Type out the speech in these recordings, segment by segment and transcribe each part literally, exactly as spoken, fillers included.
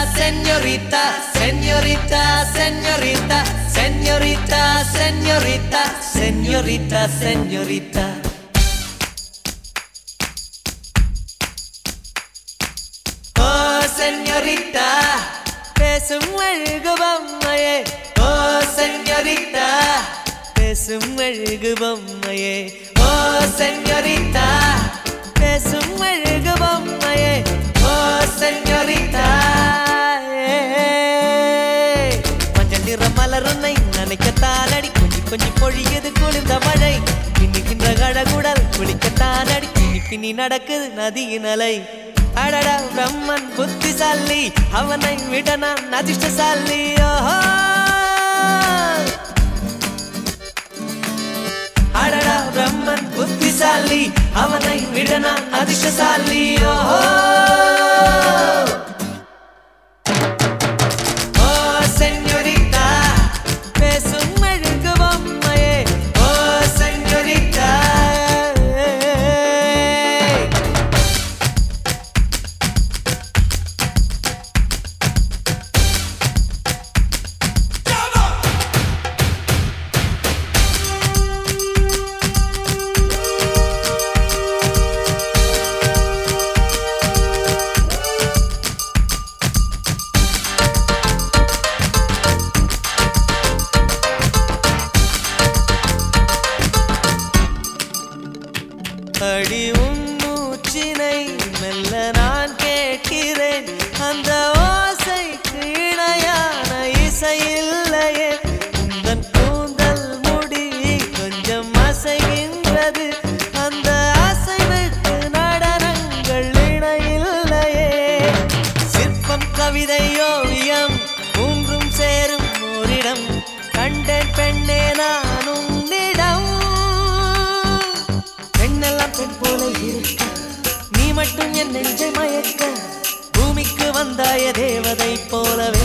señorita, señorita, señorita, señorita, señorita, señorita, señorita. Oh, señorita, பேசும் அழகு பொம்மையே. Oh, señorita, பேசும் அழகு பொம்மையே. Oh, señorita, பேசும் அழகு பொம்மையே. Oh, señorita, மஞ்சள் நிற மலருன்னை நனைக்கத்தான் அடி, கொஞ்சி கொஞ்சி பொழியுது குளிர்ந்த மழை. பின்னுகின்ற கழகுடல் குளிக்கத்தான் அடி, பின்னி பின்னி நடக்குது நதியின் அலை. அடடா பிரம்மன் புத்திசாலி, அவனை விட நான் அதிர்ஷ்டசாலி. ஓஹோ அடடா பிரம்மன் புத்திசாலி, அவனை விட நான் அதிர்ஷ்டசாலி. ஓஹோ ஓ செஞோரிட்டா, பேசும் அழகு பொம்மையே. ஓ செஞோரிட்டா, அடி உன் மூச்சினை மெல்ல நான் கேட்கிறேன், அந்த ஓசைக்கு இணையான இசை இல்லையே. உந்தன் கூந்தல் முடி கொஞ்சம் அசைகின்றது, அந்த அசைவுக்கு நடனங்கள் இணையில்லையே. சிற்பம் கவிதை ஓவியம் மூன்றும் சேரும் ஓரிடம், கண்டேன் பெண்ணே நான் உன்னிடம். பெண்ணெல்லாம் பெண் போல இருக்க, நீ மட்டும் என் நெஞ்சை மயக்க, பூமிக்கு வந்தாய தேவதை போலவே.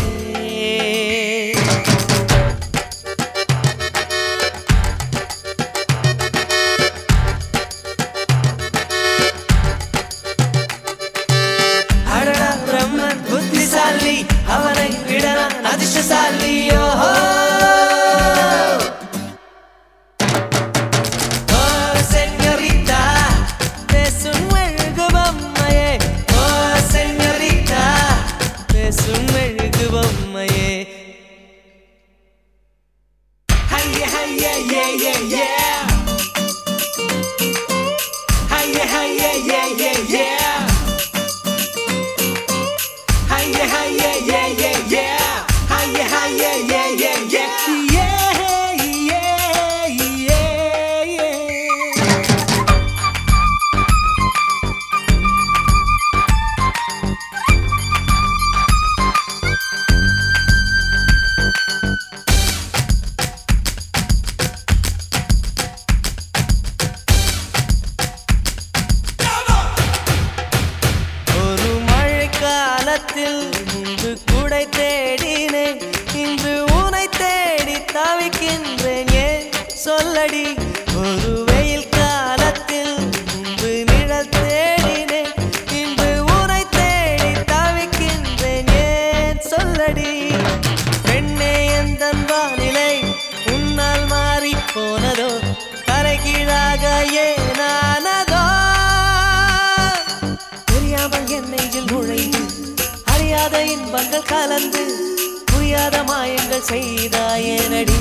அடடா பிரம்மன் புத்திசாலி, அவனை விட நான் அதிர்ஷ்டசாலி. ஓஹோ முன்பு கூடை தேடினேன், இன்று உனை தேடி தவிக்கின்றேன். ஏன் சொல்லடி, ஒரு வெயில் காலத்தில் முன்பு நிழல் தேடினேன், இன்று உனை தேடி தவிக்கின்றேன். ஏன் சொல்லடி பெண்ணே, எந்தன் வானிலை உன்னால் மாறி போனதோ, கரைகீழாக ஏனானதோ. தெரியாமல் என் நெஞ்சில் நுழைந்து அறியாத இன்பங்கள் கலந்து புரியாத மாயங்கள் செய்தாயேனடி.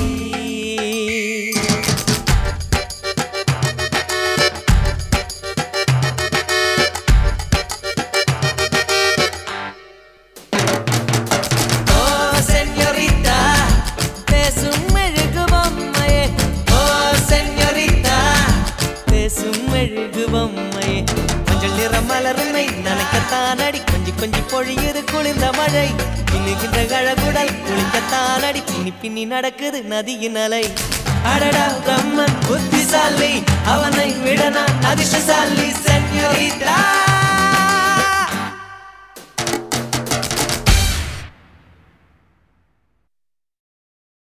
ஓ செஞோரிட்டா, பேசும் அழகு பொம்மையே. ஓ செஞோரிட்டா, பேசும் அழகு பொம்மையே. மஞ்சள் நிற மலருன்னை நனைக்கத்தான் அடி, கொஞ்சி கொஞ்சி பொழியுது குளிர்ந்த மழை. பின்னுகின்ற கழகுடல் குளிக்கத்தான் அடி, பின்னி பின்னி நடக்குது நதியின் அலை. அடடா பிரம்மன் புத்திசாலி, அவனை விட நான் அதிர்ஷ்டசாலி. செஞோரிட்டா.